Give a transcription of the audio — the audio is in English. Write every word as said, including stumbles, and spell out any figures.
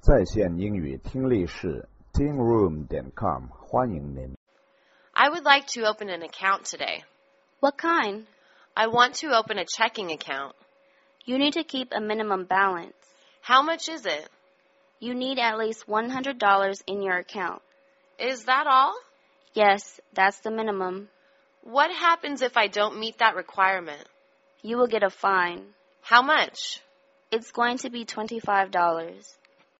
在线英语听力室 teen room 点 com 欢迎您。 I would like to open an account today. What kind? I want to open a checking account. You need to keep a minimum balance. How much is it? You need at least one hundred dollars in your account. Is that all? Yes, that's the minimum. What happens if I don't meet that requirement? You will get a fine. How much? It's going to be twenty-five dollars.